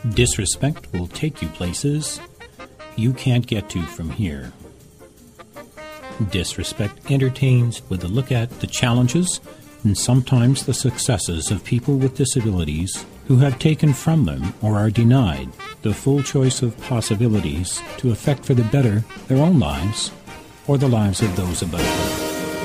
Disrespect will take you places you can't get to from here. Disrespect entertains with a look at the challenges and sometimes the successes of people with disabilities who have taken from them or are denied the full choice of possibilities to affect for the better their own lives or the lives of those about them.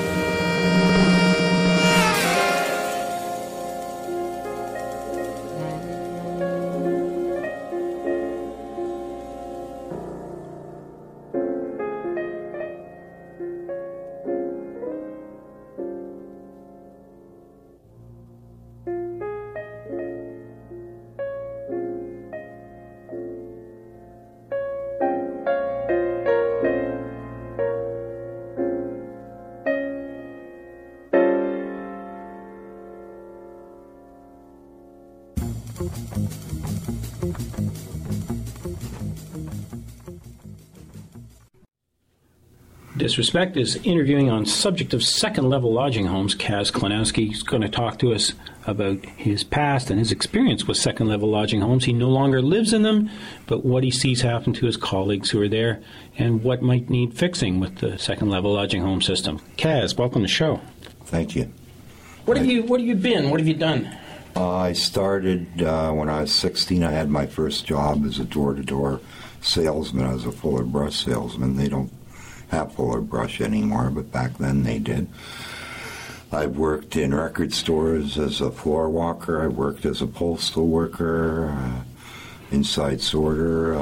Disrespect is interviewing on subject of second-level lodging homes. Kaz Klenowski is going to talk to us about his past and his experience with second-level lodging homes. He no longer lives in them, but what he sees happen to his colleagues who are there and what might need fixing with the second-level lodging home system. Kaz, welcome to the show. Thank you. What have you been? What have you done? I started when I was 16. I had my first job as a door-to-door salesman. I was a Fuller Brush salesman. They don't have Fuller Brush anymore, but back then they did. I've worked in record stores as a floor walker. I worked as a postal worker, inside sorter.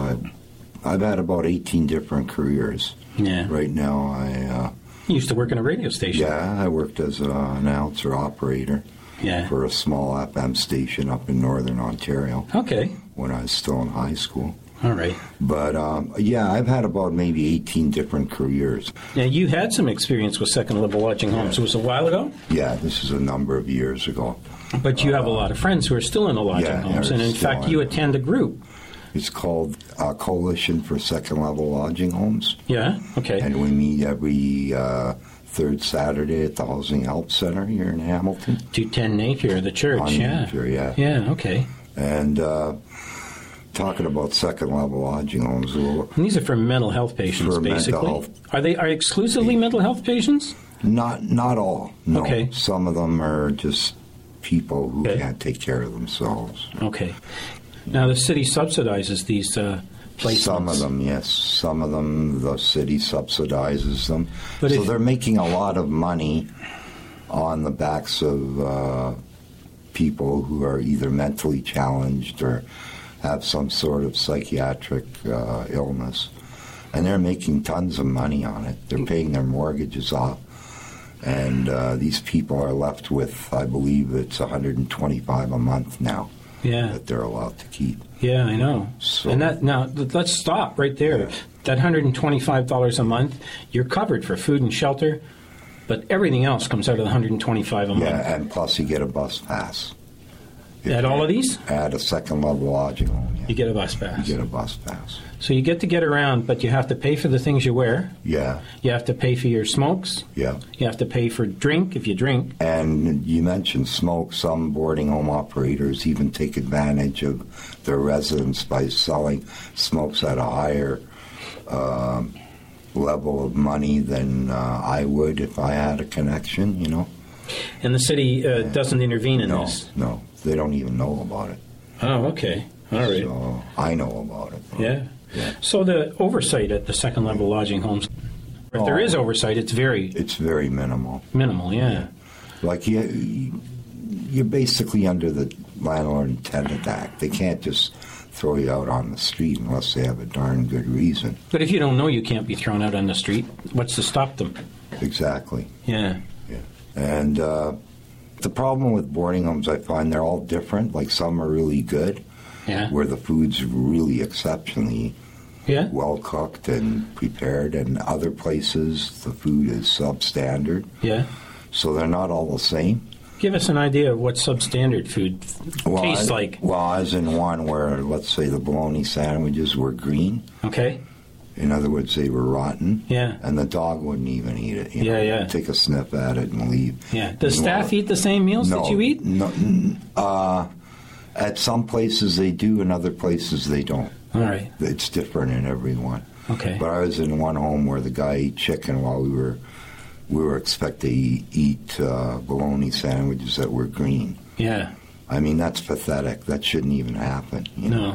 I've had about 18 different careers. Yeah. Right now, You used to work in a radio station. Yeah, I worked as an announcer operator. Yeah. For a small FM station up in northern Ontario. Okay. When I was still in high school. All right. But, I've had about maybe 18 different careers. Now, you had some experience with second-level lodging homes. It was a while ago? Yeah, this is a number of years ago. But you have a lot of friends who are still in the lodging homes, and in fact, you attend a group. It's called Coalition for Second-Level Lodging Homes. Yeah, okay. And we meet every third Saturday at the Housing Help Center here in Hamilton. 210 Napier, the church, on Napier, yeah. Yeah, okay. And talking about second-level lodging homes. And these are for mental health patients, basically. Mental health. Are exclusively mental health patients? Not all. No. Okay. Some of them are just people who can't take care of themselves. Okay. Now, the city subsidizes these placements. Some of them, yes. Some of them, the city subsidizes them. But so they're making a lot of money on the backs of people who are either mentally challenged or have some sort of psychiatric illness. And they're making tons of money on it. They're paying their mortgages off. And these people are left with, I believe it's $125 a month now that they're allowed to keep. Yeah, I know. So, and now, let's stop right there. Yeah. That $125 a month, you're covered for food and shelter, but everything else comes out of the $125 a month. Yeah, and plus you get a bus pass. At all of these? At a second-level lodging home, yeah. You get a bus pass. You get a bus pass. So you get to get around, but you have to pay for the things you wear. Yeah. You have to pay for your smokes. Yeah. You have to pay for drink if you drink. And you mentioned smoke. Some boarding home operators even take advantage of their residents by selling smokes at a higher level of money than I would if I had a connection, you know. And the city doesn't intervene in this? No. They don't even know about it. Oh, okay. All right. So I know about it. Yeah. So the oversight at the second-level lodging homes, if there is oversight, it's very minimal. Minimal, yeah. Like you're basically under the Landlord and Tenant Act. They can't just throw you out on the street unless they have a darn good reason. But if you don't know you can't be thrown out on the street, what's to stop them? Exactly. Yeah. And the problem with boarding homes, I find they're all different. Like some are really good, where the food's really exceptionally well cooked and prepared, and other places the food is substandard. Yeah. So they're not all the same. Give us an idea of what substandard food tastes like. Well, I was in one where, let's say, the bologna sandwiches were green. Okay. In other words, they were rotten. Yeah. And the dog wouldn't even eat it. You know, take a sniff at it and leave. Yeah. Does staff eat the same meals that you eat? No. At some places they do, and other places they don't. All right. It's different in every one. Okay. But I was in one home where the guy ate chicken while we were expected to eat bologna sandwiches that were green. Yeah. I mean, that's pathetic. That shouldn't even happen. You know?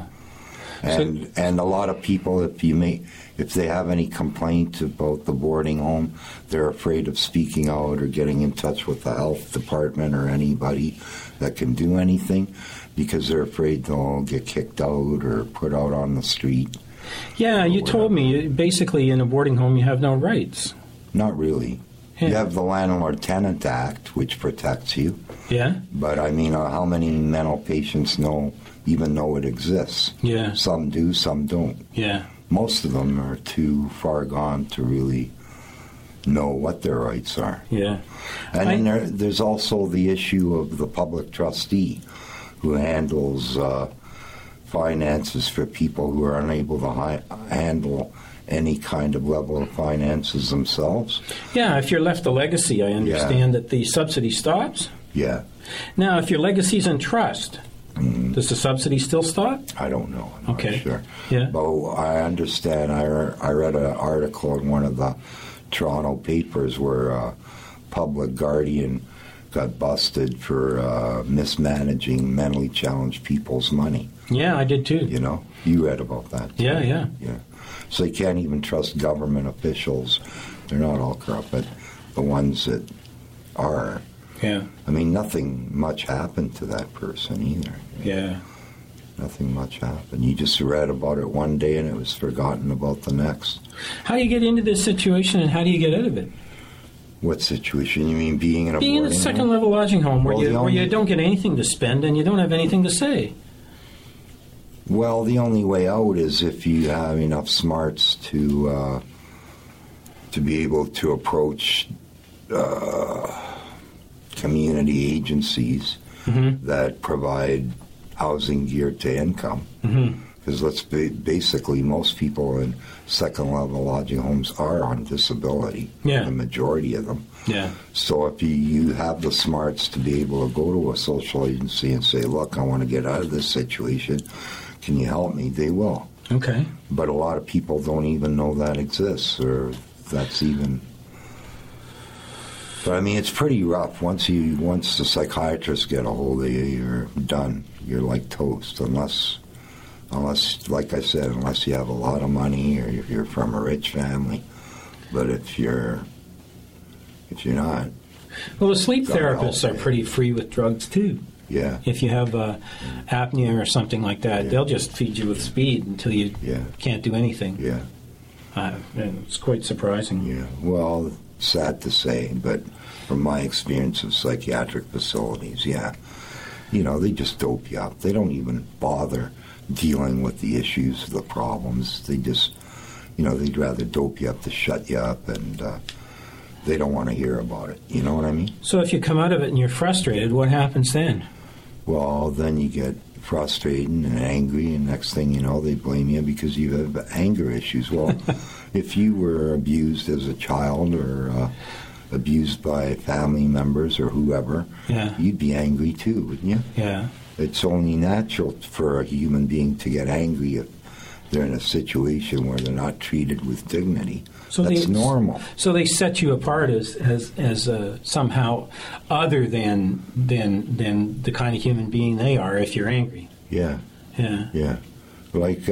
No. And a lot of people, if they have any complaint about the boarding home, they're afraid of speaking out or getting in touch with the health department or anybody that can do anything because they're afraid they'll get kicked out or put out on the street. Yeah, you told me basically in a boarding home you have no rights. Not really. Yeah. You have the Landlord-Tenant Act, which protects you. Yeah. But I mean, how many mental patients even know it exists? Yeah. Some do, some don't. Yeah. Most of them are too far gone to really know what their rights are. Yeah. And then there's also the issue of the public trustee who handles finances for people who are unable to handle any kind of level of finances themselves. Yeah, if you're left a legacy, I understand that the subsidy stops. Yeah. Now, if your legacy's in trust, does the subsidy still stop? I don't know. I'm Okay. not sure. Yeah. But I understand. I read an article in one of the Toronto papers where a public guardian got busted for mismanaging mentally challenged people's money. Yeah, I did too. You know, you read about that too. Yeah. So you can't even trust government officials. They're not all corrupt, but the ones that are. Yeah. I mean, nothing much happened to that person either. Yeah. Nothing much happened. You just read about it one day and it was forgotten about the next. How do you get into this situation and how do you get out of it? What situation? You mean being in a Being in a boarding second home? level lodging home where Well, you don't get anything to spend and you don't have anything to say. Well, the only way out is if you have enough smarts to be able to approach community agencies that provide housing geared to income. Because basically most people in second level lodging homes are on disability. Yeah. The majority of them. Yeah. So if you have the smarts to be able to go to a social agency and say, look, I want to get out of this situation, can you help me? They will. Okay. But a lot of people don't even know that exists or that's even... But I mean, it's pretty rough. Once the psychiatrists get a hold of you, you're done. You're like toast, unless, like I said, unless you have a lot of money or if you're from a rich family. But if you're not, Well, the sleep God help therapists are me. pretty free with drugs too. yeah, If you have apnea or something like that, Yeah. they'll just feed you with speed until you Yeah. can't do anything. yeah, And it's quite surprising. yeah. Well, sad to say, but from my experience of psychiatric facilities, yeah, they just dope you up. They don't even bother dealing with the issues, the problems. They just, they'd rather dope you up to shut you up, and they don't want to hear about it. You know what I mean? So if you come out of it and you're frustrated, what happens then? Well, then you get frustrated and angry, and next thing you know, they blame you because you have anger issues. Well, if you were abused as a child or abused by family members or whoever, Yeah. you'd be angry too, wouldn't you? Yeah. It's only natural for a human being to get angry if they're in a situation where they're not treated with dignity. So That's normal. So they set you apart as somehow other than the kind of human being they are if you're angry. Yeah, Yeah. yeah. Like,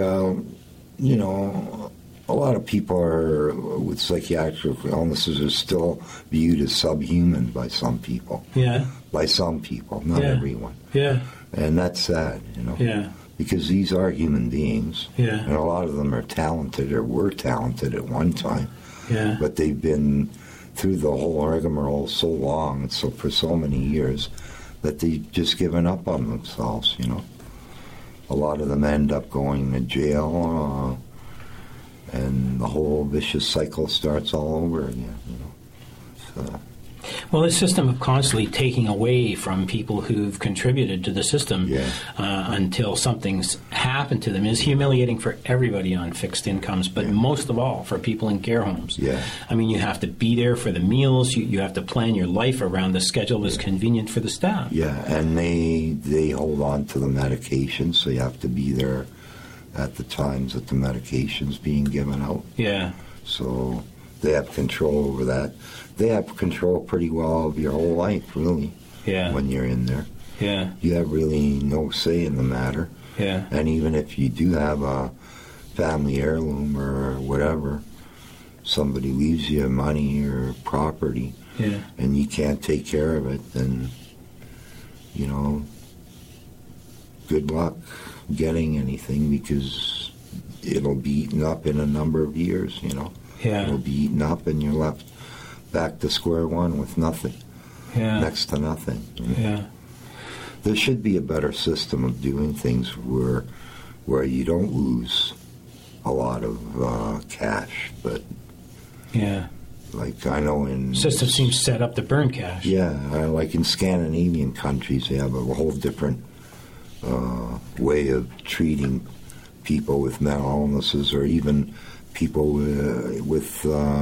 a lot of people with psychiatric illnesses are still viewed as subhuman by some people. Yeah. By some people, not Yeah. everyone. Yeah. And that's sad, Yeah. because these are human beings. Yeah. And a lot of them are talented or were talented at one time. Yeah. But they've been through the whole rigmarole so long and so for so many years that they've just given up on themselves, A lot of them end up going to jail, and the whole vicious cycle starts all over again, So. Well, the system of constantly taking away from people who've contributed to the system until something's happened to them is humiliating for everybody on fixed incomes, but most of all for people in care homes. Yeah. I mean, you have to be there for the meals. You have to plan your life around the schedule that's convenient for the staff. Yeah, and they hold on to the medication, so you have to be there at the times that the medication's being given out. Yeah. So they have control over that. They have control pretty well of your whole life, really, when you're in there. Yeah. You have really no say in the matter. Yeah. And even if you do have a family heirloom or whatever, somebody leaves you money or property, and you can't take care of it, then, you know, good luck getting anything, because it'll be eaten up in a number of years, you know. Yeah. It'll be eaten up and you're left back to square one with nothing. Yeah. Next to nothing. Yeah. There should be a better system of doing things where you don't lose a lot of cash, but like I know in system seems set up to burn cash. Yeah, like in Scandinavian countries, they have a whole different way of treating people with mental illnesses, or even people with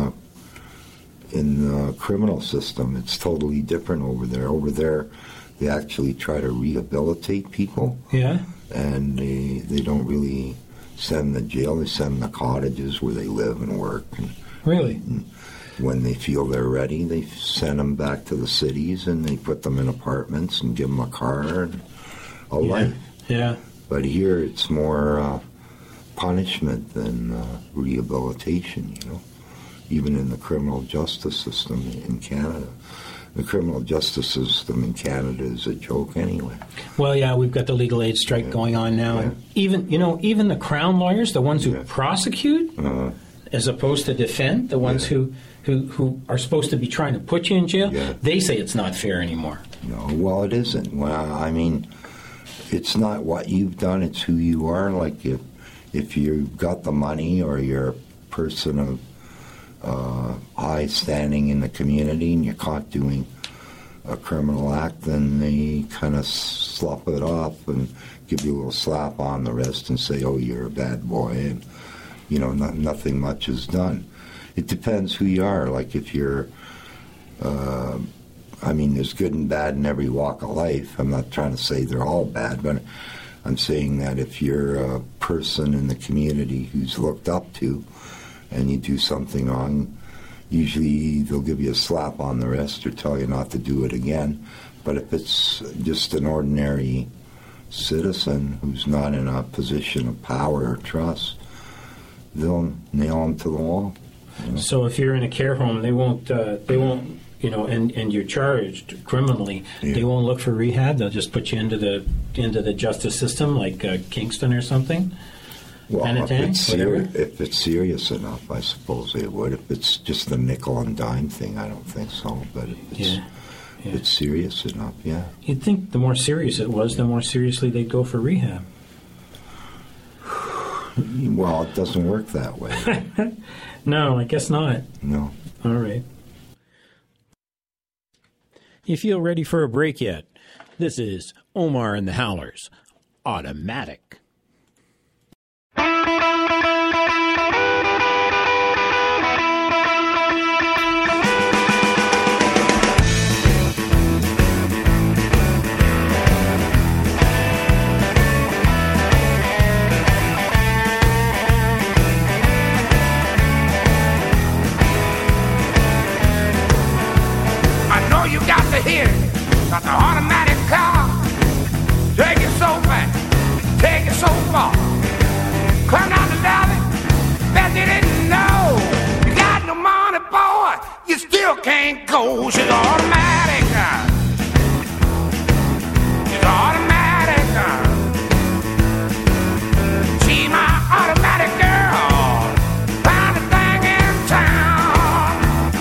in the criminal system. It's totally different over there. Over there, they actually try to rehabilitate people. Yeah. And they don't really send them to jail. They send them to cottages where they live and work. And, really? And when they feel they're ready, they send them back to the cities, and they put them in apartments and give them a car and a life. Yeah. But here it's more punishment than rehabilitation, you know, even in the criminal justice system in Canada. The criminal justice system in Canada is a joke anyway. Well, yeah, we've got the legal aid strike going on now. And even the Crown lawyers, the ones who prosecute as opposed to defend, the ones who are supposed to be trying to put you in jail, they say it's not fair anymore. No, well, it isn't. Well, I mean, it's not what you've done, it's who you are. Like if you've got the money, or you're a person of high standing in the community and you're caught doing a criminal act, then they kind of slop it off and give you a little slap on the wrist and say, oh, you're a bad boy, and, you know, nothing much is done. It depends who you are. Like if you're, I mean, there's good and bad in every walk of life. I'm not trying to say they're all bad, but I'm saying that if you're a person in the community who's looked up to, and you do something wrong, usually they'll give you a slap on the wrist or tell you not to do it again. But if it's just an ordinary citizen who's not in a position of power or trust, they'll nail them to the wall. You know? So if you're in a care home, they won't, you know, and you're charged criminally, they won't look for rehab. They'll just put you into the justice system, like Kingston or something. Well, if it's serious enough, I suppose they would. If it's just the nickel and dime thing, I don't think so. But if it's serious enough, You'd think the more serious it was, the more seriously they'd go for rehab. Well, it doesn't work that way. No, I guess not. No. All right. You feel ready for a break yet? This is Omar and the Howlers. Automatic. Got the automatic car. Take it so fast, take it so far. Come down the valley, bet you didn't know. You got no money, boy, you still can't go. She's automatic. She's automatic. She's my automatic girl. Found a thing in town.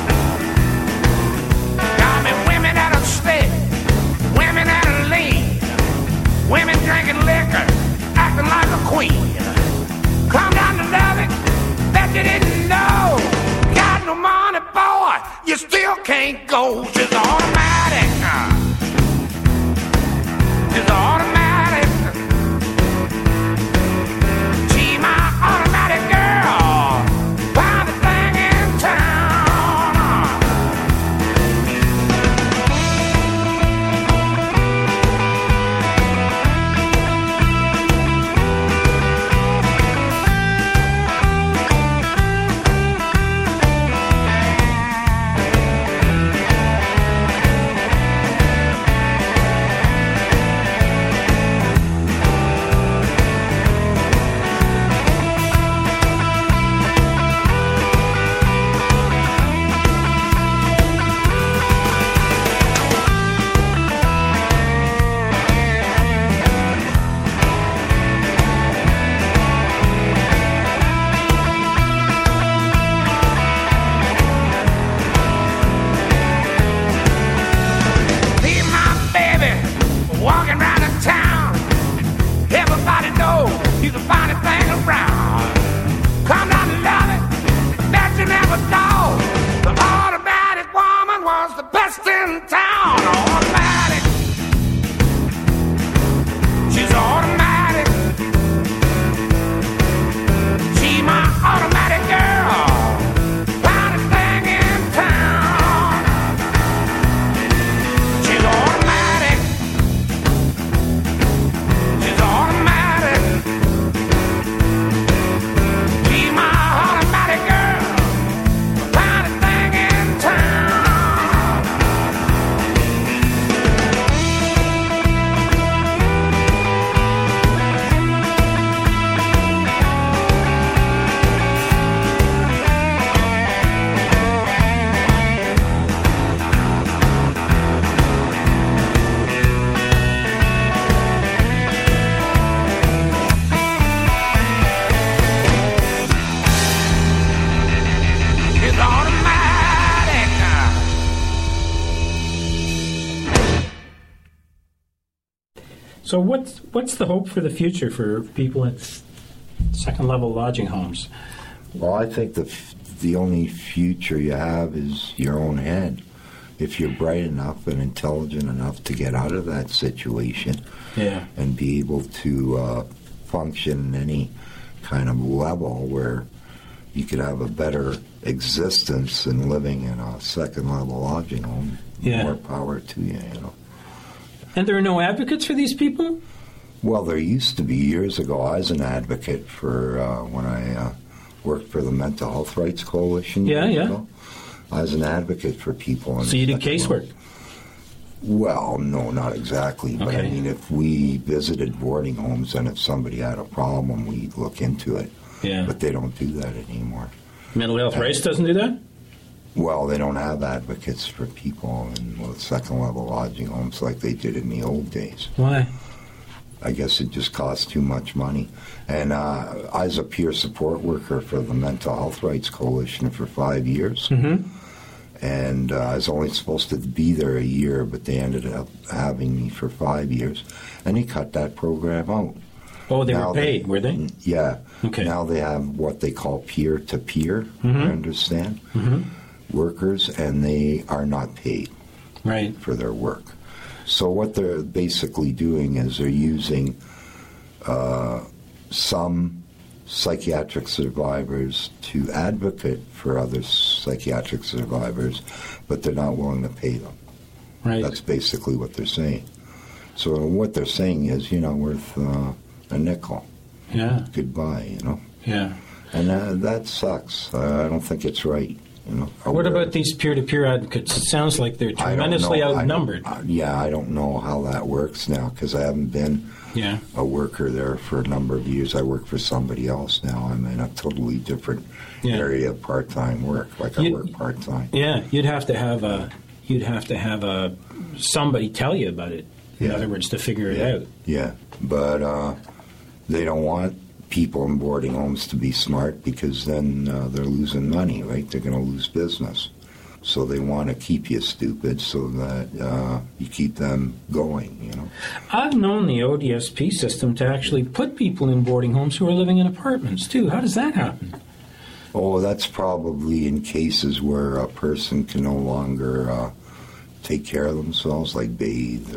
Got me women that'll stay. Women that are lean, women drinking liquor, acting like a queen. Come down to love it, bet you didn't know. Got no money, boy, you still can't go. She's on So what's the hope for the future for people at second-level lodging homes? Well, I think the only future you have is your own head. If you're bright enough and intelligent enough to get out of that situation and be able to function in any kind of level where you could have a better existence than living in a second-level lodging home, more power to you, you know. And there are no advocates for these people? Well, there used to be years ago. I was an advocate for when I worked for the Mental Health Rights Coalition. Years ago. I was an advocate for people. So you did casework? Well, no, not exactly. But I mean, if we visited boarding homes and if somebody had a problem, we'd look into it. Yeah. But they don't do that anymore. Mental Health Rights doesn't do that? Well, they don't have advocates for people in second-level lodging homes like they did in the old days. Why? I guess it just costs too much money. And I was a peer support worker for the Mental Health Rights Coalition for 5 years. Mm-hmm. And I was only supposed to be there a year, but they ended up having me for 5 years. And they cut that program out. Oh, they were paid, were they? Yeah. Okay. Now they have what they call peer-to-peer, I understand, workers, and they are not paid for their work. So what they're basically doing is they're using some psychiatric survivors to advocate for other psychiatric survivors, but they're not willing to pay them. Right. That's basically what they're saying. So what they're saying is, worth a nickel. Yeah. Goodbye, Yeah. And that sucks. I don't think it's right. What about these peer-to-peer advocates? It sounds like they're tremendously outnumbered. I don't know how that works now because I haven't been a worker there for a number of years. I work for somebody else now. I'm in a totally different area of part-time work. I work part-time. Yeah, you'd have to have somebody tell you about it. In other words, to figure it out. Yeah, but they don't want people in boarding homes to be smart because then they're losing money, right? They're going to lose business. So they want to keep you stupid so that you keep them going, I've known the ODSP system to actually put people in boarding homes who are living in apartments, too. How does that happen? Oh, that's probably in cases where a person can no longer take care of themselves, like bathe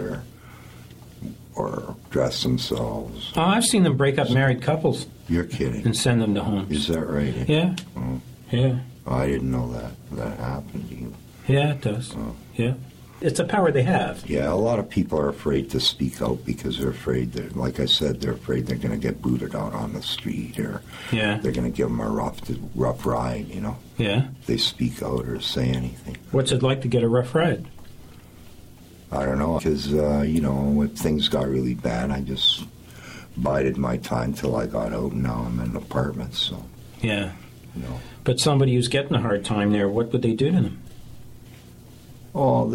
or dress themselves. Oh, I've seen them break up married couples. You're kidding. And send them to homes. Is that right? Yeah. Oh. Yeah. Oh, I didn't know that happened to you. Yeah, it does. Oh. Yeah. It's a power they have. Yeah, a lot of people are afraid to speak out because they're afraid that, like I said, they're afraid they're going to get booted out on the street or they're going to give them a rough ride, Yeah. If they speak out or say anything. What's it like to get a rough ride? I don't know, because, if things got really bad, I just bided my time till I got out, and now I'm in apartments, so. Yeah. But somebody who's getting a hard time there, what would they do to them? Oh,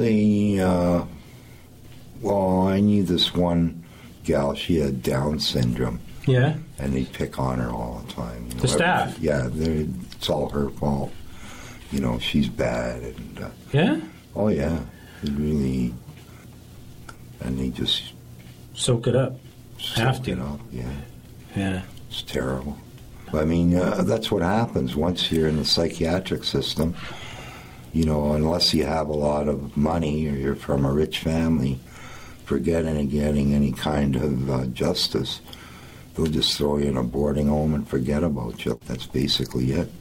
I knew this one gal, she had Down syndrome. Yeah? And they pick on her all the time. The staff? Yeah, it's all her fault. She's bad. And yeah? Oh, yeah. They really... And they just... Soak it up. Have to. It up, yeah. Yeah. It's terrible. I mean, that's what happens once you're in the psychiatric system. Unless you have a lot of money or you're from a rich family, forget getting any kind of justice. They'll just throw you in a boarding home and forget about you. That's basically it.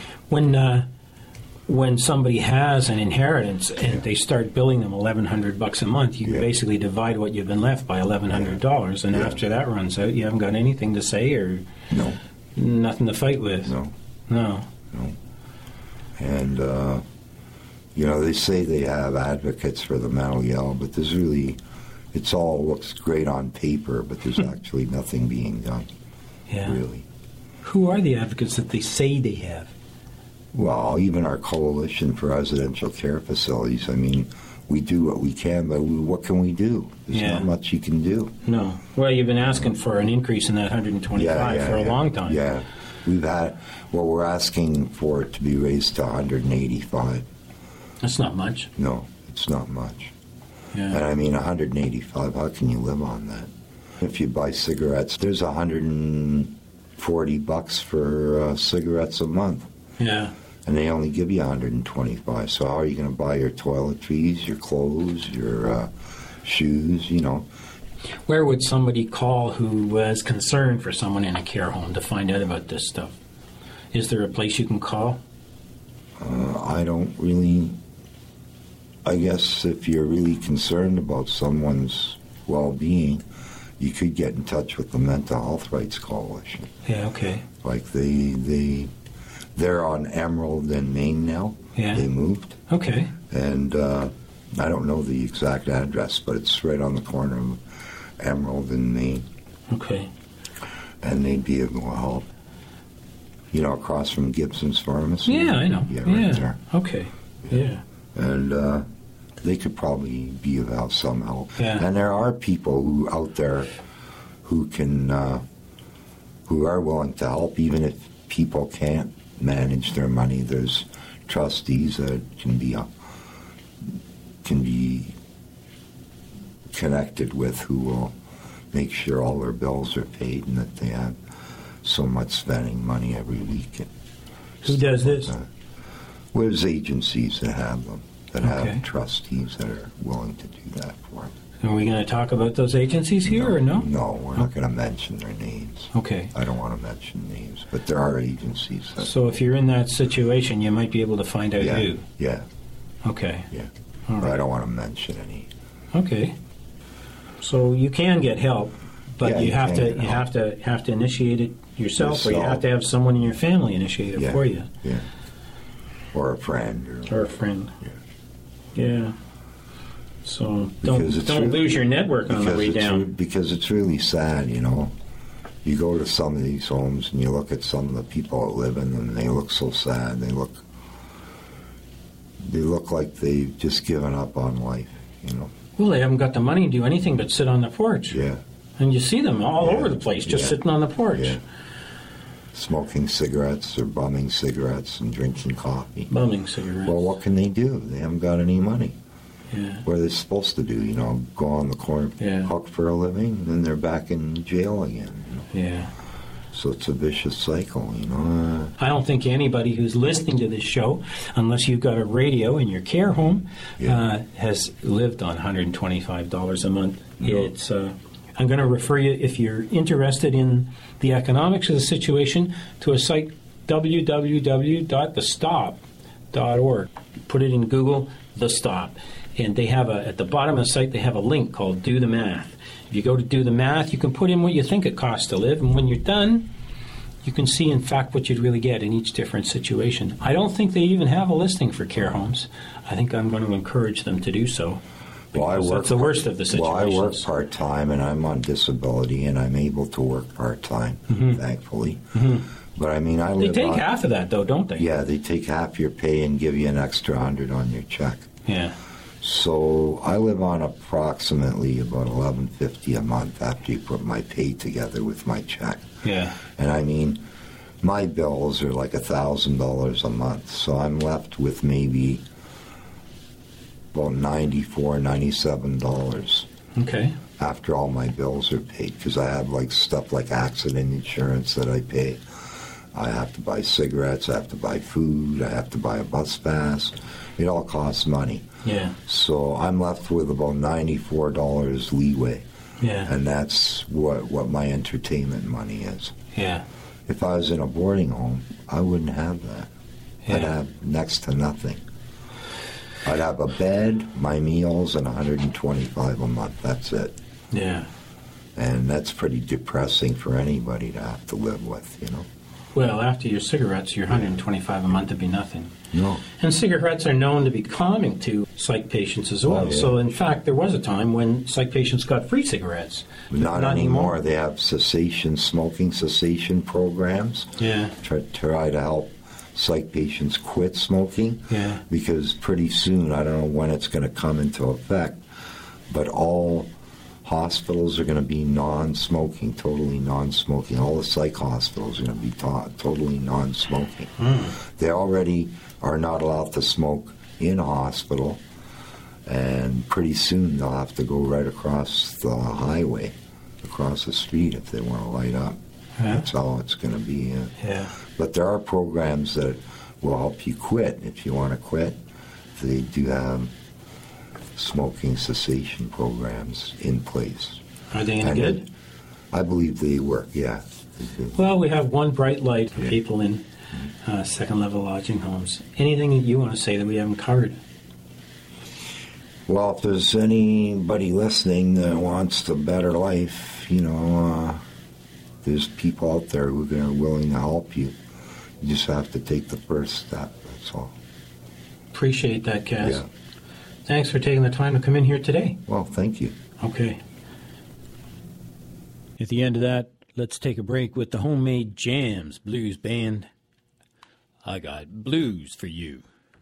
When somebody has an inheritance and they start billing them $1,100 a month, you basically divide what you've been left by $1,100, and after that runs out, you haven't got anything to say or nothing to fight with. No. And they say they have advocates for the mentally ill, but there's really, it all looks great on paper, but there's actually nothing being done. Yeah. Really. Who are the advocates that they say they have? Well, even our Coalition for Residential Care Facilities, I mean, we do what we can, but what can we do? There's not much you can do. No. Well, you've been asking for an increase in that 125 for a long time. Yeah. We're asking for it to be raised to 185. That's not much. No, it's not much. Yeah. And I mean, 185, how can you live on that? If you buy cigarettes, there's $140 for cigarettes a month. Yeah. And they only give you 125. So how are you going to buy your toiletries, your clothes, your shoes, you know? Where would somebody call who was concerned for someone in a care home to find out about this stuff? Is there a place you can call? I don't really... I guess if you're really concerned about someone's well-being, you could get in touch with the Mental Health Rights Coalition. Yeah, okay. Like they're on Emerald in Maine now. Yeah. They moved. Okay. And I don't know the exact address, but it's right on the corner of Emerald and Maine. Okay. And they'd be able to help. You know, across from Gibson's Pharmacy. Yeah, I know. Yeah, right there. Okay. Yeah. And they could probably be of some help. Yeah. And there are people who out there who can, who are willing to help, even if people can't manage their money. There's trustees that can be connected with who will make sure all their bills are paid and that they have so much spending money every week. Who does this? Well, there's agencies that have them, that Okay. have trustees that are willing to do that for them. Are we going to talk about those agencies here or no? No, we're not going to mention their names. Okay. I don't want to mention names, but there are agencies that... So if you're in that situation, you might be able to find out who. Yeah, Okay. yeah. All But I right. don't want to mention any. Okay. So you can get help, but Yeah, you you have can to get have to initiate it yourself, or you Yourself. have to have someone in your family initiate it Yeah. for you, Yeah. Or a friend. or a friend. Yeah. Yeah. So Because it's don't really- lose your network on the way down. Because it's really sad, you know. You go to some of these homes and you look at some of the people that live in them, and they look so sad. They look like they've just given up on life, you know. Well, they haven't got the money to do anything but sit on the porch. Yeah. And you see them all Yeah. over the place, just Yeah. sitting on the porch. Yeah. Smoking cigarettes or bumming cigarettes and drinking coffee. Bumming cigarettes. Well, what can they do? They haven't got any money. Yeah. What are they supposed to do? You know, go on the corner, Yeah. hook for a living, and then they're back in jail again. You know? Yeah. So it's a vicious cycle, you know. I don't think anybody who's listening to this show, unless you've got a radio in your care home, Yeah. has lived on $125 a month. No. It's. I'm going to refer you, if you're interested in the economics of the situation, to a site, www.thestop.org. Put it in Google, The Stop. And they have at the bottom of the site, they have a link called Do the Math. If you go to do the math, you can put in what you think it costs to live, and when you're done, you can see, in fact, what you'd really get in each different situation. I don't think they even have a listing for care homes. I think I'm going to encourage them to do so. Because that's the worst of the situations. Well, I work part-time, and I'm on disability, and I'm able to work part-time, thankfully. But, I mean, I They live take on... half of that, though, don't they? Yeah, they take half your pay and give you an extra 100 on your check. Yeah. So I live on approximately about $11.50 a month after you put my pay together with my check. Yeah. And I mean, my bills are like $1,000 a month, so I'm left with maybe about $94, $97 Okay. after all my bills are paid, because I have like stuff like accident insurance that I pay. I have to buy cigarettes, I have to buy food, I have to buy a bus pass. It all costs money. Yeah. So I'm left with about $94 leeway, Yeah. and that's what my entertainment money is. Yeah. If I was in a boarding home, I wouldn't have that. I'd Yeah. have next to nothing. I'd have a bed, my meals, and $125 a month. That's it. Yeah. And that's pretty depressing for anybody to have to live with, you know. Well, after your cigarettes, your $125 a month would be nothing. No. And cigarettes are known to be calming to psych patients as well. Oh, yeah. So, in fact, there was a time when psych patients got free cigarettes. Not anymore. They have smoking cessation programs. Yeah. Try to help psych patients quit smoking. Yeah. Because pretty soon, I don't know when it's going to come into effect, but all hospitals are going to be non-smoking, totally non-smoking. All the psych hospitals are going to be totally non-smoking. They already are not allowed to smoke in a hospital, and pretty soon they'll have to go right across the highway across the street if they want to light up. Yeah. That's all it's going to be. Yeah. But there are programs that will help you quit if you want to quit. They do have smoking cessation programs in place. Are they any good? I believe they work, yeah. Well, we have one bright light for people in second-level lodging homes. Anything that you want to say that we haven't covered? Well, if there's anybody listening that wants the better life, there's people out there who are willing to help you. You just have to take the first step, that's all. Appreciate that, Cass. Yeah. Thanks for taking the time to come in here today. Well, thank you. Okay. At the end of that, let's take a break with the Homemade Jams Blues Band. I got blues for you.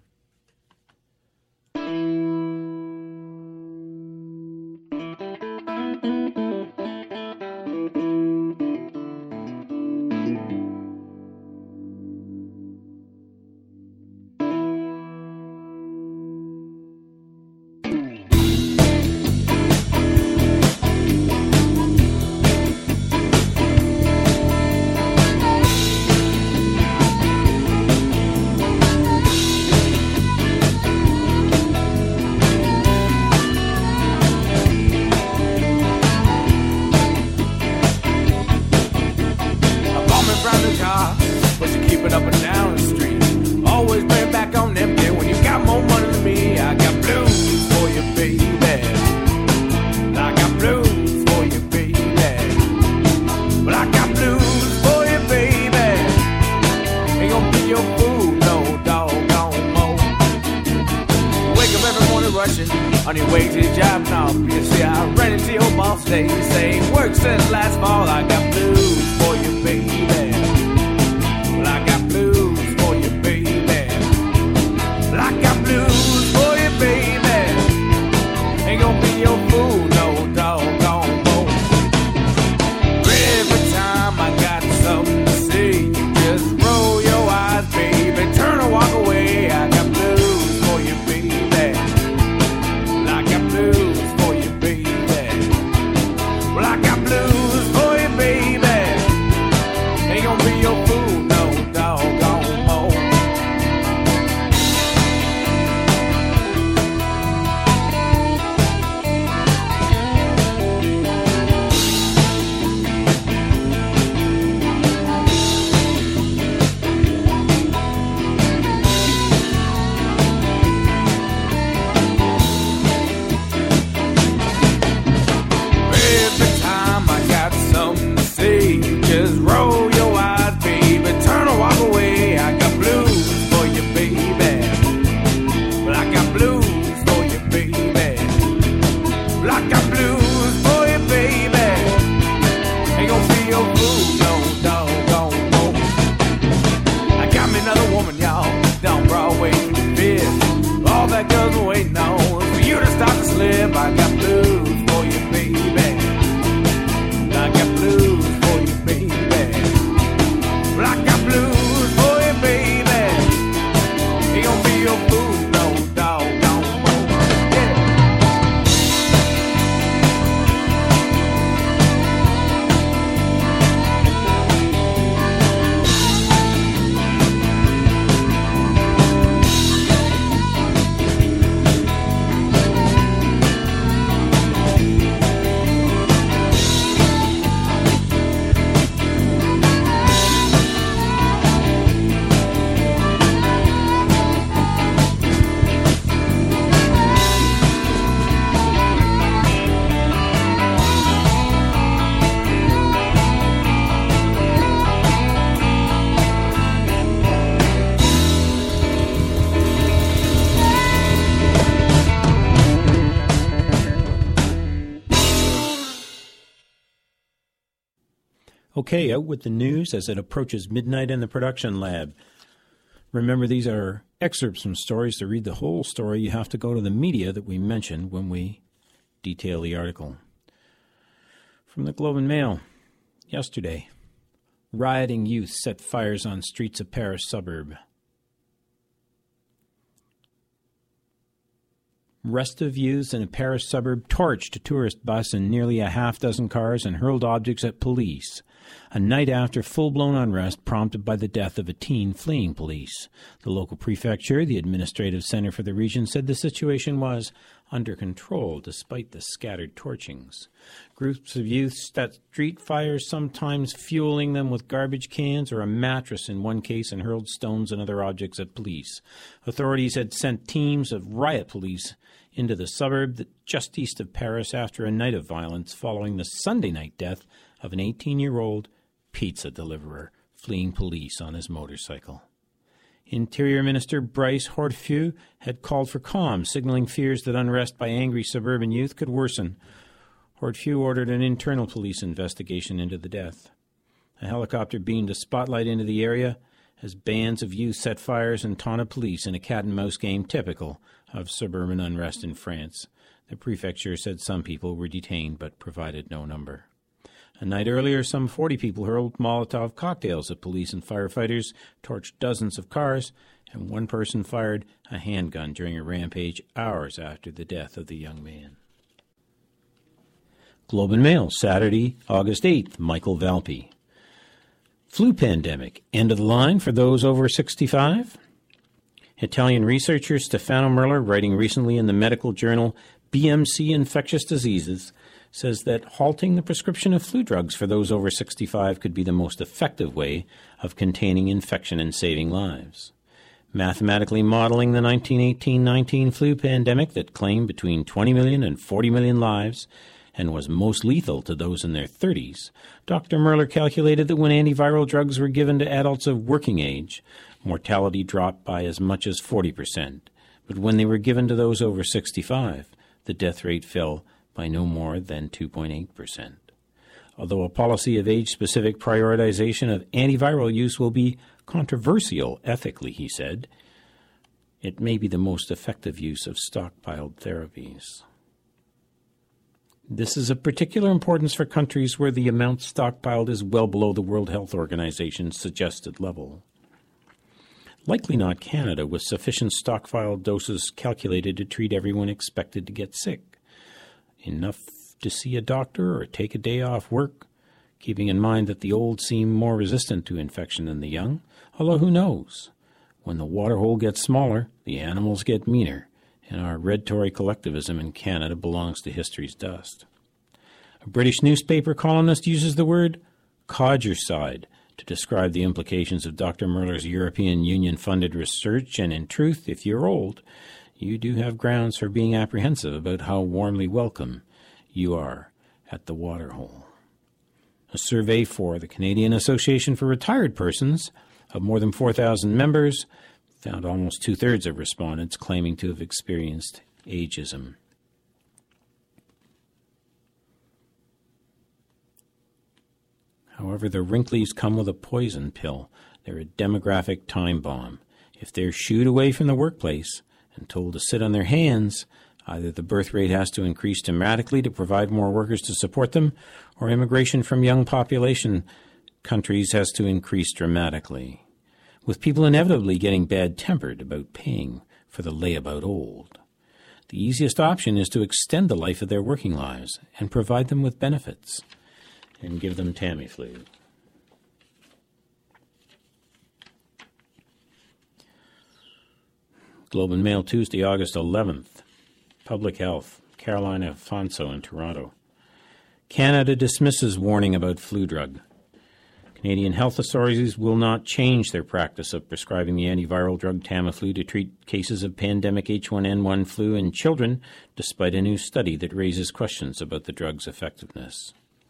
On your way to your job now, you see I ran into your boss day. You say work since last fall. I got blues for you, baby. Well, I got blues for you, baby. Well, I got blues for you, baby. Ain't gonna be your fool, no doggone more. Every time I got something to say, you just roll your eyes, baby. Turn or walk away. I got blues for you, baby. Blues for you, baby. Well, I got blues for you, baby. Ain't gonna be your fool, no doggone more. Just roll your eyes, baby. Turn or walk away. I got blues for you, baby. Well, I got blues for you, baby. Well, I got blues for you, baby. Ain't gonna be your fool, no doggone more. I got me another woman, y'all, down Broadway with this. All that girls are waiting on for you to start to slip. I got blues for you, baby. I got blues. Well, I got blues for you, baby. Ain't gonna be your fool, no doggone more. Yeah. Okay, out with the news as it approaches midnight in the production lab. Remember, these are excerpts from stories. To read the whole story, you have to go to the media that we mentioned when we detail the article. From the Globe and Mail, yesterday, rioting youth set fires on streets of Paris suburb. Restive youths in a Paris suburb torched a tourist bus and nearly a half-dozen cars and hurled objects at police. A night after full-blown unrest prompted by the death of a teen fleeing police. The local prefecture, the administrative center for the region, said the situation was under control despite the scattered torchings. Groups of youth set street fires, sometimes fueling them with garbage cans or a mattress in one case, and hurled stones and other objects at police. Authorities had sent teams of riot police into the suburb just east of Paris after a night of violence following the Sunday night death of an 18-year-old pizza deliverer fleeing police on his motorcycle. Interior Minister Bryce Hortefeux had called for calm, signaling fears that unrest by angry suburban youth could worsen. Hortefeux ordered an internal police investigation into the death. A helicopter beamed a spotlight into the area as bands of youth set fires and taunted police in a cat-and-mouse game typical of suburban unrest in France. The prefecture said some people were detained but provided no number. A night earlier, some 40 people hurled Molotov cocktails at police and firefighters, torched dozens of cars, and one person fired a handgun during a rampage hours after the death of the young man. Globe and Mail, Saturday, August 8th, Michael Valpy. Flu pandemic, end of the line for those over 65? Italian researcher Stefano Merler, writing recently in the medical journal BMC Infectious Diseases, says that halting the prescription of flu drugs for those over 65 could be the most effective way of containing infection and saving lives. Mathematically modeling the 1918-19 flu pandemic that claimed between 20 million and 40 million lives and was most lethal to those in their 30s, Dr. Merler calculated that when antiviral drugs were given to adults of working age, mortality dropped by as much as 40%. But when they were given to those over 65, the death rate fell by no more than 2.8%. Although a policy of age-specific prioritization of antiviral use will be controversial ethically, he said, it may be the most effective use of stockpiled therapies. This is of particular importance for countries where the amount stockpiled is well below the World Health Organization's suggested level. Likely not Canada, with sufficient stockpiled doses calculated to treat everyone expected to get sick. Enough to see a doctor or take a day off work, keeping in mind that the old seem more resistant to infection than the young, although who knows? When the waterhole gets smaller, the animals get meaner, and our red Tory collectivism in Canada belongs to history's dust. A British newspaper columnist uses the word codgercide to describe the implications of Dr. Merler's European Union-funded research, and in truth, if you're old, you do have grounds for being apprehensive about how warmly welcome you are at the waterhole. A survey for the Canadian Association for Retired Persons of more than 4,000 members found almost two-thirds of respondents claiming to have experienced ageism. However, the Wrinklies come with a poison pill. They're a demographic time bomb. If they're shooed away from the workplace and told to sit on their hands, either the birth rate has to increase dramatically to provide more workers to support them, or immigration from young population countries has to increase dramatically, with people inevitably getting bad-tempered about paying for the layabout old. The easiest option is to extend the life of their working lives and provide them with benefits and give them Tamiflu. Globe and Mail, Tuesday, August 11th. Public Health, Carolina Afonso in Toronto. Canada dismisses warning about flu drug. Canadian health authorities will not change their practice of prescribing the antiviral drug Tamiflu to treat cases of pandemic H1N1 flu in children, despite a new study that raises questions about the drug's effectiveness.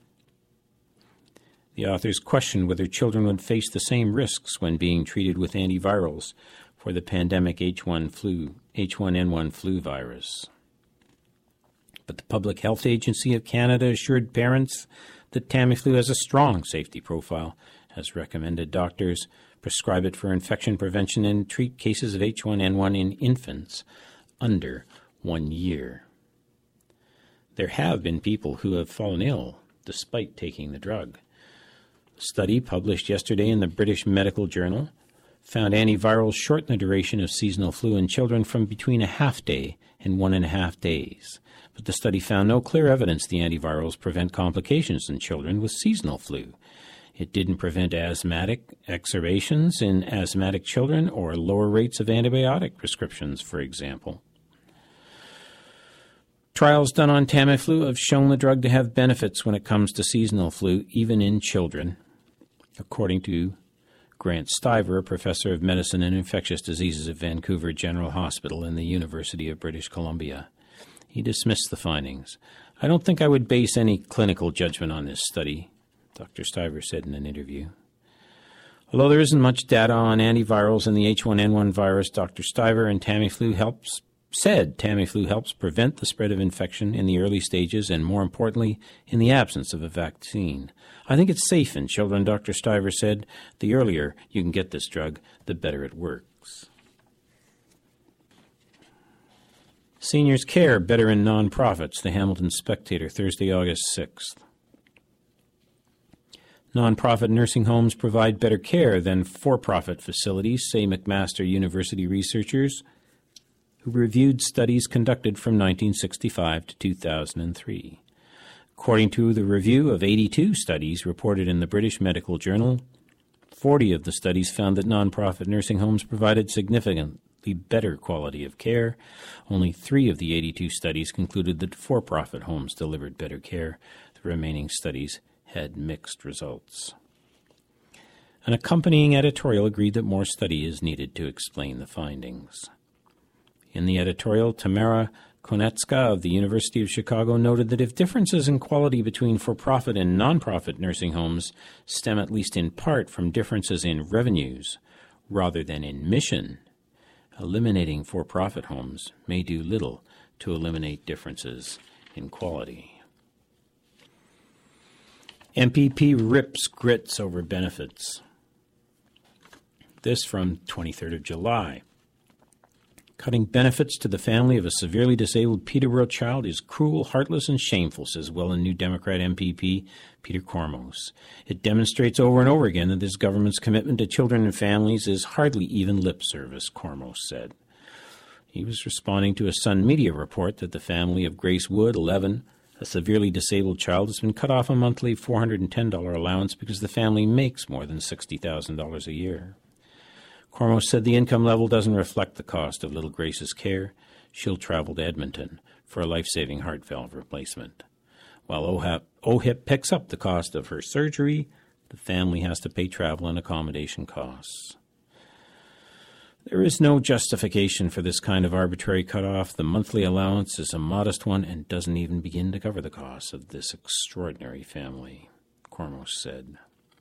The authors questioned whether children would face the same risks when being treated with antivirals for the pandemic H1N1 flu virus. But the Public Health Agency of Canada assured parents that Tamiflu has a strong safety profile, has recommended doctors prescribe it for infection prevention and treat cases of H1N1 in infants under 1 year. There have been people who have fallen ill despite taking the drug. A study published yesterday in the British Medical Journal found antivirals shorten the duration of seasonal flu in children from between a half day and 1.5 days. But the study found no clear evidence the antivirals prevent complications in children with seasonal flu. It didn't prevent asthmatic exacerbations in asthmatic children or lower rates of antibiotic prescriptions, for example. Trials done on Tamiflu have shown the drug to have benefits when it comes to seasonal flu, even in children, according to Grant Stiver, a professor of medicine and infectious diseases at Vancouver General Hospital in the University of British Columbia. He dismissed the findings. "I don't think I would base any clinical judgment on this study," Dr. Stiver said in an interview. Although there isn't much data on antivirals and the H1N1 virus, Dr. Stiver and said Tamiflu helps prevent the spread of infection in the early stages and, more importantly, in the absence of a vaccine. "I think it's safe in children," Dr. Stiver said. "The earlier you can get this drug, the better it works." Seniors care better in nonprofits, the Hamilton Spectator, Thursday, August 6th. Nonprofit nursing homes provide better care than for-profit facilities, say McMaster University researchers who reviewed studies conducted from 1965 to 2003. According to the review of 82 studies reported in the British Medical Journal, 40 of the studies found that nonprofit nursing homes provided significantly better quality of care. Only 3 of the 82 studies concluded that for-profit homes delivered better care. The remaining studies had mixed results. An accompanying editorial agreed that more study is needed to explain the findings. In the editorial, Tamara Konecka of the University of Chicago noted that if differences in quality between for-profit and non-profit nursing homes stem at least in part from differences in revenues rather than in mission, eliminating for-profit homes may do little to eliminate differences in quality. MPP rips grits over benefits. This from 23rd of July. Cutting benefits to the family of a severely disabled Peterborough child is cruel, heartless, and shameful, says Welland New Democrat MPP Peter Cormos. It demonstrates over and over again that this government's commitment to children and families is hardly even lip service, Cormos said. He was responding to a Sun Media report that the family of Grace Wood, 11, a severely disabled child, has been cut off a monthly $410 allowance because the family makes more than $60,000 a year. Cormos said the income level doesn't reflect the cost of little Grace's care. She'll travel to Edmonton for a life-saving heart valve replacement. While OHIP picks up the cost of her surgery, the family has to pay travel and accommodation costs. There is no justification for this kind of arbitrary cutoff. The monthly allowance is a modest one and doesn't even begin to cover the costs of this extraordinary family, Cormos said.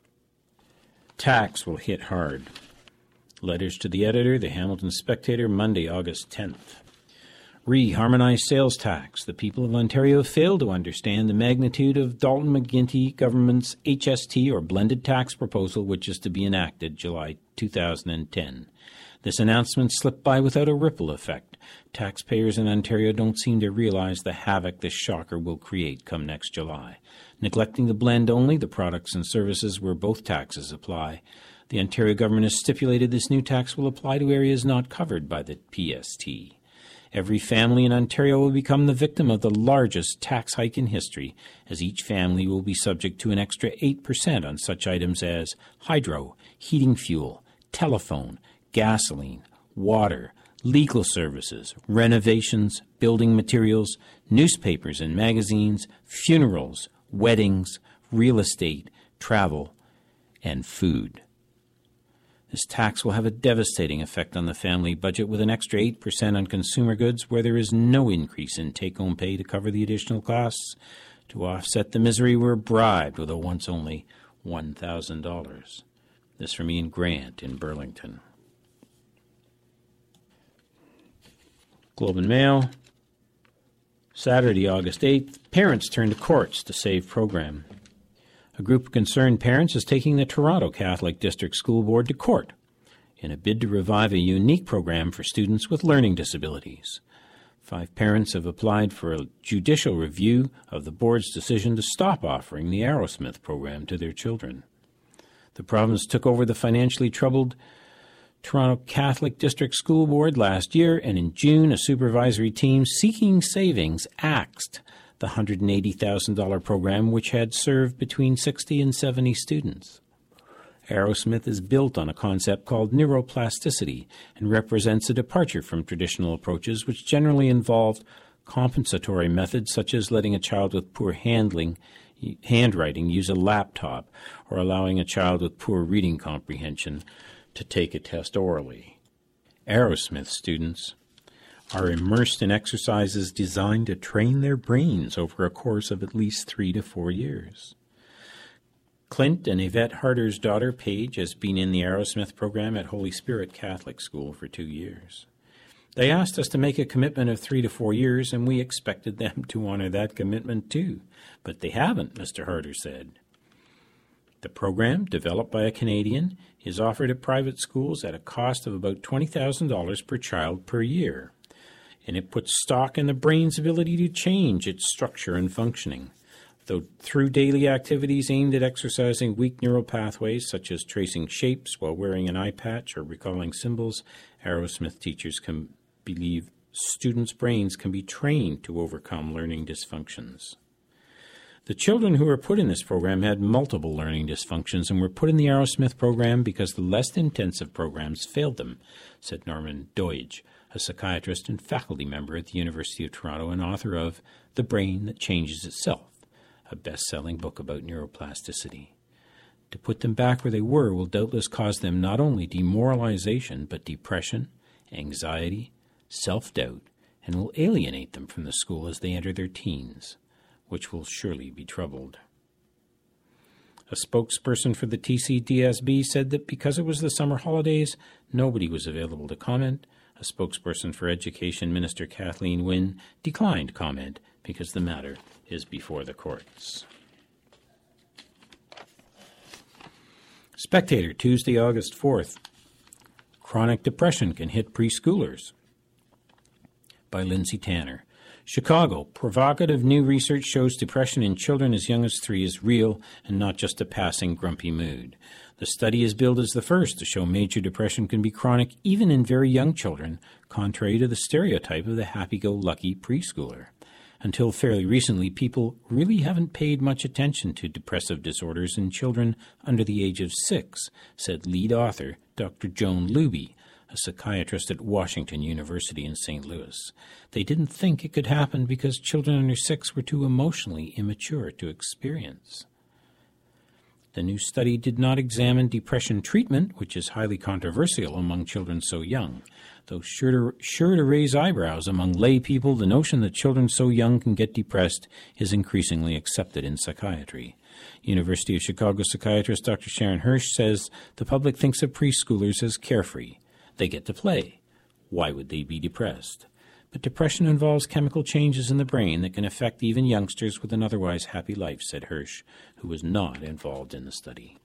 Tax will hit hard. Letters to the editor, the Hamilton Spectator, Monday, August 10th. Harmonized sales tax. The people of Ontario failed to understand the magnitude of Dalton McGuinty government's HST, or blended tax proposal, which is to be enacted July 2010. This announcement slipped by without a ripple effect. Taxpayers in Ontario don't seem to realize the havoc this shocker will create come next July. Neglecting the blend only, the products and services where both taxes apply, the Ontario government has stipulated this new tax will apply to areas not covered by the PST. Every family in Ontario will become the victim of the largest tax hike in history, as each family will be subject to an extra 8% on such items as hydro, heating fuel, telephone, gasoline, water, legal services, renovations, building materials, newspapers and magazines, funerals, weddings, real estate, travel, and food. This tax will have a devastating effect on the family budget, with an extra 8% on consumer goods where there is no increase in take-home pay to cover the additional costs. To offset the misery, we're bribed with a once-only $1,000. This from Ian Grant in Burlington. Globe and Mail, Saturday, August 8th. Parents turn to courts to save program. A group of concerned parents is taking the Toronto Catholic District School Board to court in a bid to revive a unique program for students with learning disabilities. 5 parents have applied for a judicial review of the board's decision to stop offering the Arrowsmith program to their children. The province took over the financially troubled Toronto Catholic District School Board last year, and in June, a supervisory team seeking savings axed the $180,000 program, which had served between 60 and 70 students. Arrowsmith is built on a concept called neuroplasticity and represents a departure from traditional approaches, which generally involved compensatory methods such as letting a child with poor handwriting use a laptop or allowing a child with poor reading comprehension to take a test orally. Arrowsmith students are immersed in exercises designed to train their brains over a course of at least 3 to 4 years. Clint and Yvette Harder's daughter, Paige, has been in the Arrowsmith program at Holy Spirit Catholic School for 2 years. They asked us to make a commitment of 3 to 4 years, and we expected them to honor that commitment too. But they haven't, Mr. Harder said. The program, developed by a Canadian, is offered at private schools at a cost of about $20,000 per child per year, and it puts stock in the brain's ability to change its structure and functioning. Though through daily activities aimed at exercising weak neural pathways, such as tracing shapes while wearing an eye patch or recalling symbols, Arrowsmith teachers can believe students' brains can be trained to overcome learning dysfunctions. The children who were put in this program had multiple learning dysfunctions and were put in the Arrowsmith program because the less intensive programs failed them, said Norman Doidge, a psychiatrist and faculty member at the University of Toronto and author of The Brain That Changes Itself, a best-selling book about neuroplasticity. To put them back where they were will doubtless cause them not only demoralization, but depression, anxiety, self-doubt, and will alienate them from the school as they enter their teens, which will surely be troubled. A spokesperson for the TCDSB said that because it was the summer holidays, nobody was available to comment. A spokesperson for Education Minister Kathleen Wynne declined comment because the matter is before the courts. Spectator, Tuesday, August 4th. Chronic depression can hit preschoolers. By Lindsay Tanner. Chicago. Provocative new research shows depression in children as young as 3 is real and not just a passing grumpy mood. The study is billed as the first to show major depression can be chronic even in very young children, contrary to the stereotype of the happy-go-lucky preschooler. Until fairly recently, people really haven't paid much attention to depressive disorders in children under the age of 6, said lead author Dr. Joan Luby, a psychiatrist at Washington University in St. Louis. They didn't think it could happen because children under 6 were too emotionally immature to experience. The new study did not examine depression treatment, which is highly controversial among children so young. Though sure to raise eyebrows among lay people, the notion that children so young can get depressed is increasingly accepted in psychiatry. University of Chicago psychiatrist Dr. Sharon Hirsch says the public thinks of preschoolers as carefree. They get to play. Why would they be depressed? But depression involves chemical changes in the brain that can affect even youngsters with an otherwise happy life, said Hirsch, who was not involved in the study.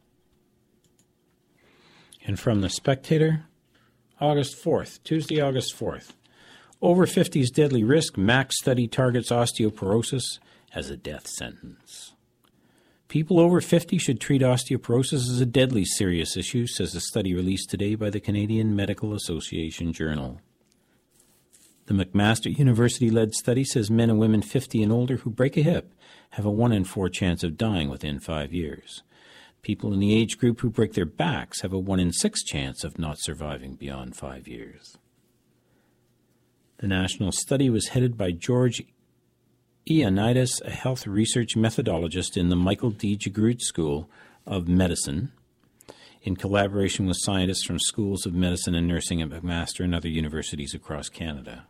And from The Spectator, August 4th, Tuesday, August 4th. Over 50's deadly risk, MAC study targets osteoporosis as a death sentence. People over 50 should treat osteoporosis as a deadly serious issue, says a study released today by the Canadian Medical Association Journal. The McMaster University-led study says men and women 50 and older who break a hip have a 1 in 4 chance of dying within 5 years. People in the age group who break their backs have a 1 in 6 chance of not surviving beyond 5 years. The national study was headed by George Ioannidis, a health research methodologist in the Michael D. Jagroot School of Medicine, in collaboration with scientists from schools of medicine and nursing at McMaster and other universities across Canada.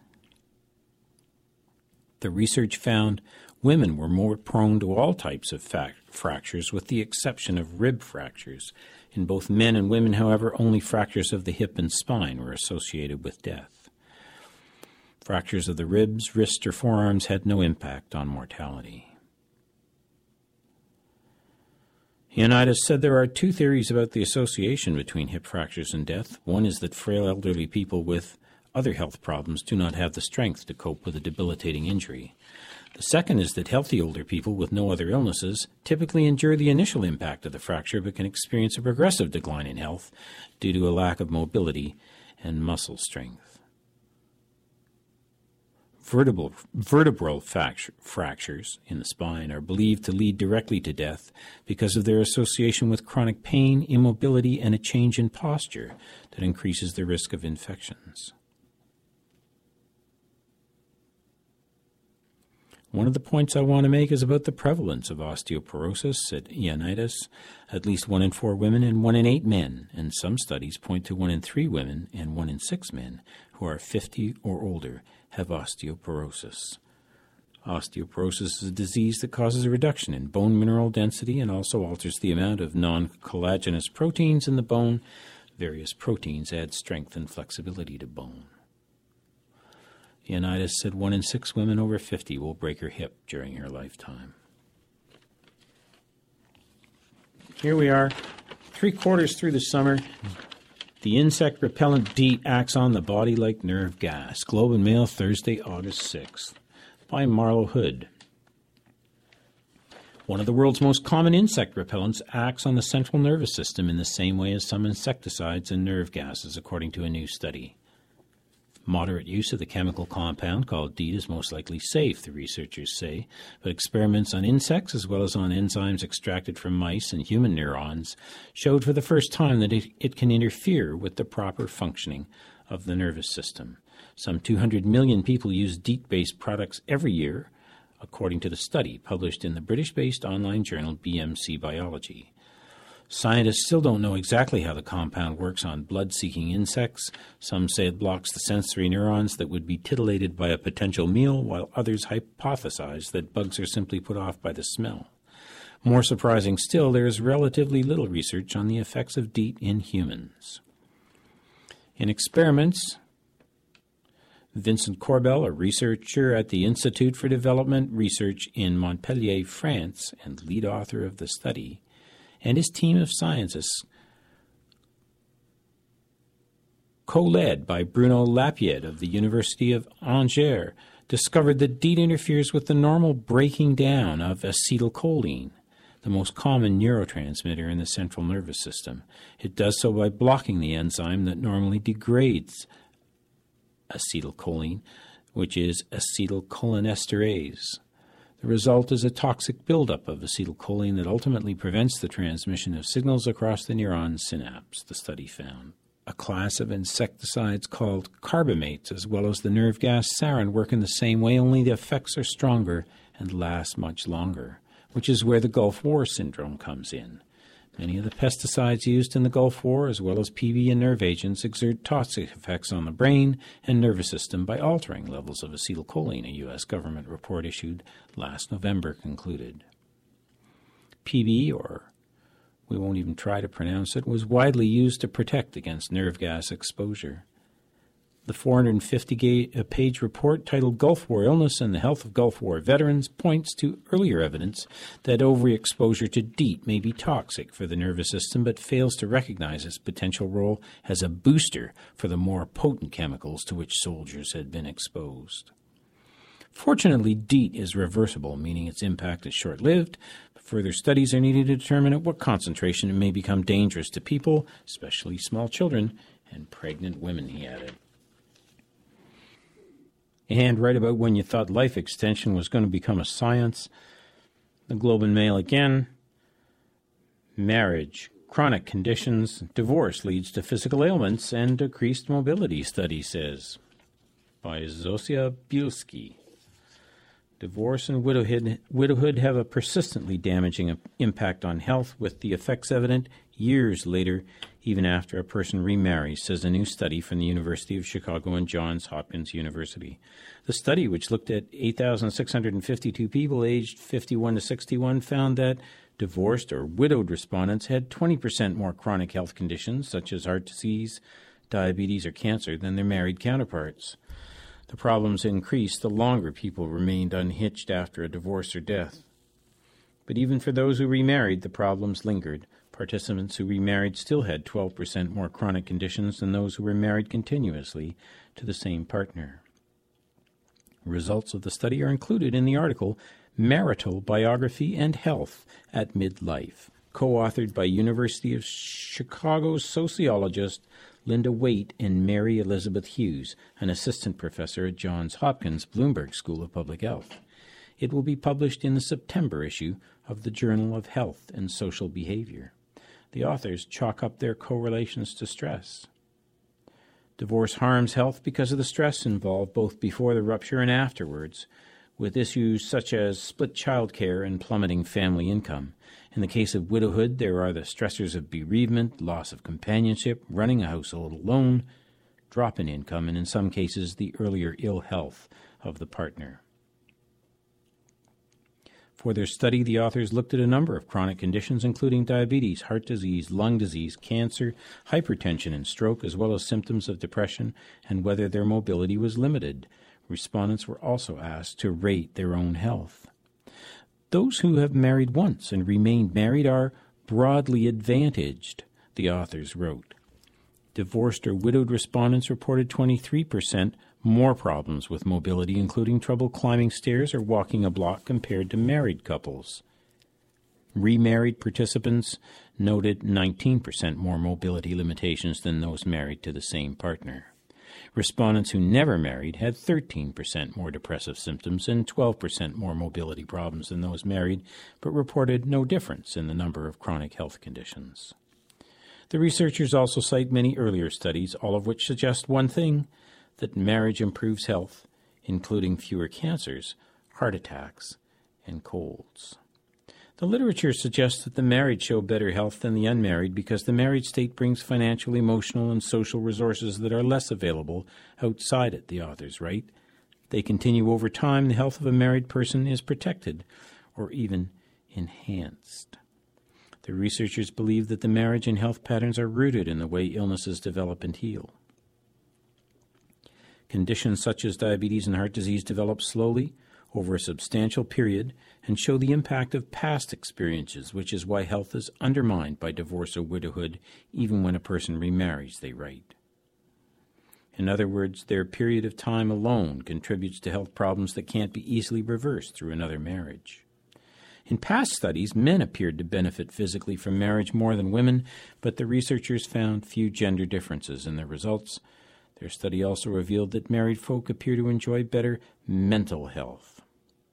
The research found women were more prone to all types of fractures, with the exception of rib fractures. In both men and women, however, only fractures of the hip and spine were associated with death. Fractures of the ribs, wrists, or forearms had no impact on mortality. Ioannidis said there are 2 theories about the association between hip fractures and death. One is that frail elderly people with other health problems do not have the strength to cope with a debilitating injury. The second is that healthy older people with no other illnesses typically endure the initial impact of the fracture but can experience a progressive decline in health due to a lack of mobility and muscle strength. Vertebral fractures in the spine are believed to lead directly to death because of their association with chronic pain, immobility, and a change in posture that increases the risk of infections. One of the points I want to make is about the prevalence of osteoporosis, said Ioannidis. At least 1 in 4 women and 1 in 8 men, and some studies point to 1 in 3 women and 1 in 6 men who are 50 or older have osteoporosis. Osteoporosis is a disease that causes a reduction in bone mineral density and also alters the amount of non-collagenous proteins in the bone. Various proteins add strength and flexibility to bone. Ioannidis said 1 in 6 women over 50 will break her hip during her lifetime. Here we are, 3/4 through the summer. The insect repellent DEET acts on the body like nerve gas. Globe and Mail, Thursday, August 6th. By Marlo Hood. One of the world's most common insect repellents acts on the central nervous system in the same way as some insecticides and nerve gases, according to a new study. Moderate use of the chemical compound called DEET is most likely safe, the researchers say, but experiments on insects as well as on enzymes extracted from mice and human neurons showed for the first time that it can interfere with the proper functioning of the nervous system. Some 200 million people use DEET-based products every year, according to the study published in the British-based online journal BMC Biology. Scientists still don't know exactly how the compound works on blood-seeking insects. Some say it blocks the sensory neurons that would be titillated by a potential meal, while others hypothesize that bugs are simply put off by the smell. More surprising still, there is relatively little research on the effects of DEET in humans. In experiments, Vincent Corbel, a researcher at the Institute for Development Research in Montpellier, France, and lead author of the study, and his team of scientists, co-led by Bruno Lapied of the University of Angers, discovered that DEET interferes with the normal breaking down of acetylcholine, the most common neurotransmitter in the central nervous system. It does so by blocking the enzyme that normally degrades acetylcholine, which is acetylcholinesterase. The result is a toxic buildup of acetylcholine that ultimately prevents the transmission of signals across the neuron synapse, the study found. A class of insecticides called carbamates, as well as the nerve gas sarin, work in the same way, only the effects are stronger and last much longer, which is where the Gulf War syndrome comes in. Many of the pesticides used in the Gulf War, as well as PB and nerve agents, exert toxic effects on the brain and nervous system by altering levels of acetylcholine, a U.S. government report issued last November concluded. PB, or we won't even try to pronounce it, was widely used to protect against nerve gas exposure. The 450-page report titled Gulf War Illness and the Health of Gulf War Veterans points to earlier evidence that overexposure to DEET may be toxic for the nervous system, but fails to recognize its potential role as a booster for the more potent chemicals to which soldiers had been exposed. Fortunately, DEET is reversible, meaning its impact is short-lived. Further studies are needed to determine at what concentration it may become dangerous to people, especially small children and pregnant women, he added. And right about when you thought life extension was going to become a science, the Globe and Mail again. Marriage, chronic conditions, divorce leads to physical ailments and decreased mobility, study says. By Zosia Bielski. Divorce and widowhood have a persistently damaging impact on health, with the effects evident years later, even after a person remarries, says a new study from the University of Chicago and Johns Hopkins University. The study, which looked at 8,652 people aged 51 to 61, found that divorced or widowed respondents had 20% more chronic health conditions, such as heart disease, diabetes, or cancer, than their married counterparts. The problems increased the longer people remained unhitched after a divorce or death. But even for those who remarried, the problems lingered. Participants who remarried still had 12% more chronic conditions than those who were married continuously to the same partner. Results of the study are included in the article Marital Biography and Health at Midlife, co-authored by University of Chicago sociologist Linda Waite and Mary Elizabeth Hughes, an assistant professor at Johns Hopkins Bloomberg School of Public Health. It will be published in the September issue of the Journal of Health and Social Behavior. The authors chalk up their correlations to stress. Divorce harms health because of the stress involved both before the rupture and afterwards, with issues such as split child care and plummeting family income. In the case of widowhood, there are the stressors of bereavement, loss of companionship, running a household alone, drop in income, and in some cases, the earlier ill health of the partner. For their study, the authors looked at a number of chronic conditions, including diabetes, heart disease, lung disease, cancer, hypertension, and stroke, as well as symptoms of depression and whether their mobility was limited. Respondents were also asked to rate their own health. Those who have married once and remained married are broadly advantaged, the authors wrote. Divorced or widowed respondents reported 23% more problems with mobility, including trouble climbing stairs or walking a block compared to married couples. Remarried participants noted 19% more mobility limitations than those married to the same partner. Respondents who never married had 13% more depressive symptoms and 12% more mobility problems than those married, but reported no difference in the number of chronic health conditions. The researchers also cite many earlier studies, all of which suggest one thing, that marriage improves health, including fewer cancers, heart attacks, and colds. The literature suggests that the married show better health than the unmarried because the married state brings financial, emotional, and social resources that are less available outside it, the authors write. They continue over time, the health of a married person is protected or even enhanced. The researchers believe that the marriage and health patterns are rooted in the way illnesses develop and heal. Conditions such as diabetes and heart disease develop slowly over a substantial period and show the impact of past experiences, which is why health is undermined by divorce or widowhood, even when a person remarries, they write. In other words, their period of time alone contributes to health problems that can't be easily reversed through another marriage. In past studies, men appeared to benefit physically from marriage more than women, but the researchers found few gender differences in the results. Their study also revealed that married folk appear to enjoy better mental health.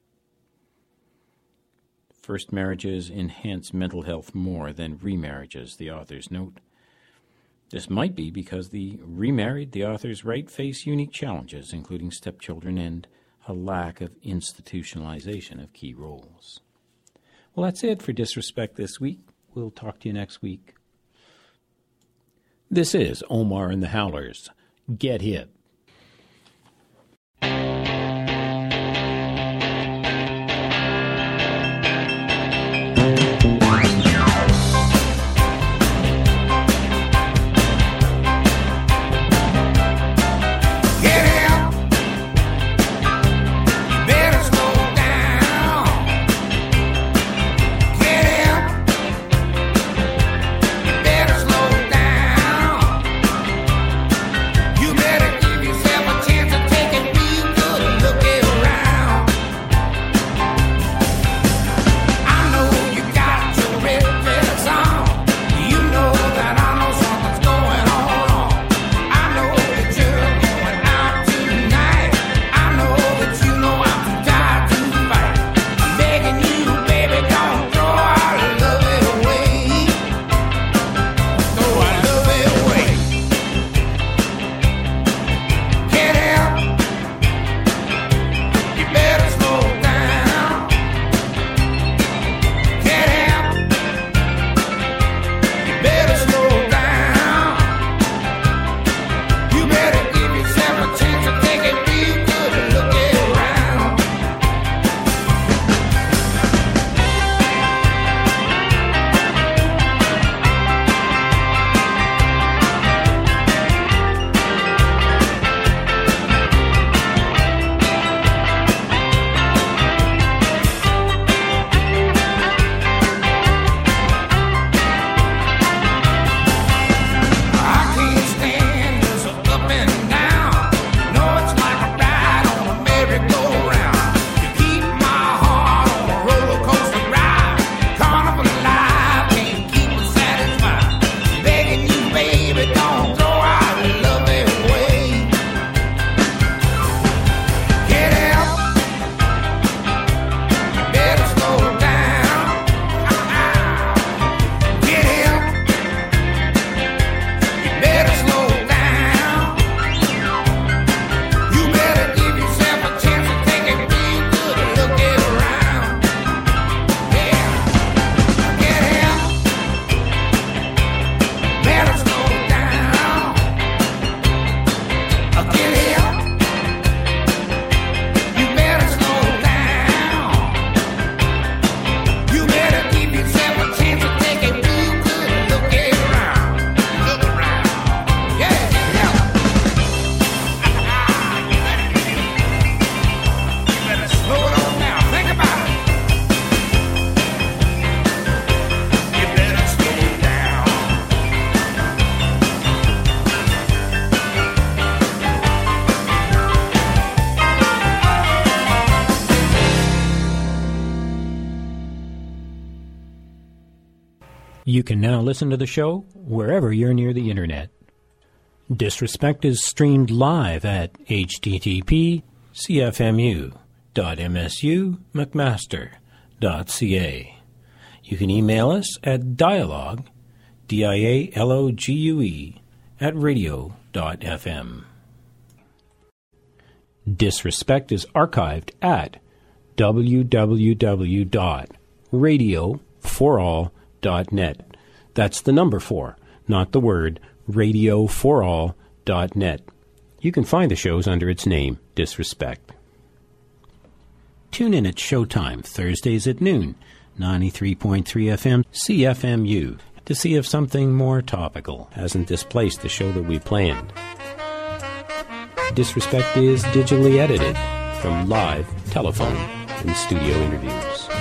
First marriages enhance mental health more than remarriages, the authors note. This might be because the remarried, the authors write, face unique challenges, including stepchildren and a lack of institutionalization of key roles. Well, that's it for Disrespect this week. We'll talk to you next week. This is Omar and the Howlers. Get hit. You better You can now listen to the show wherever you're near the internet. Disrespect is streamed live at http://cfmu.msu.mcmaster.ca. You can email us at dialogue, dialogue, @radio.fm. Disrespect is archived at www.radioforall.net. That's the number 4, not the word, radioforall.net. You can find the shows under its name, Disrespect. Tune in at showtime, Thursdays at noon, 93.3 FM, CFMU, to see if something more topical hasn't displaced the show that we planned. Disrespect is digitally edited from live, telephone, and studio interviews.